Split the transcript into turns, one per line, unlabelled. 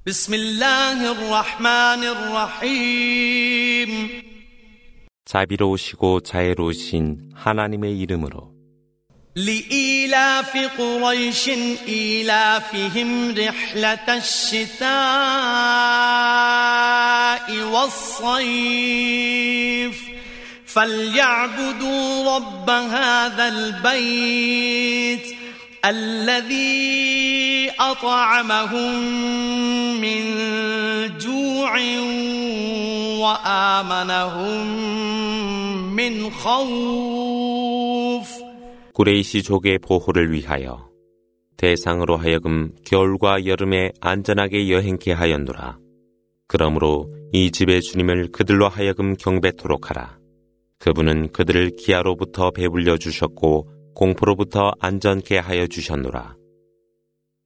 بسم الله الرحمن الرحيم
자비로우시고 자애로우신 하나님의 이름으로
لإيلاف قريش إيلافهم رحلة الشتاء والصيف فليعبدوا رب هذا البيت الذي أطعمهم من جوع وآمنهم من خوف.
구레이시족의 보호를 위하여 대상으로 하여금 겨울과 여름에 안전하게 여행케 하였노라. 그러므로 이 집의 주님을 그들로 하여금 경배토록 하라. 그분은 그들을 기아로부터 배불려 주셨고 공포로부터 안전케 하여 주셨노라.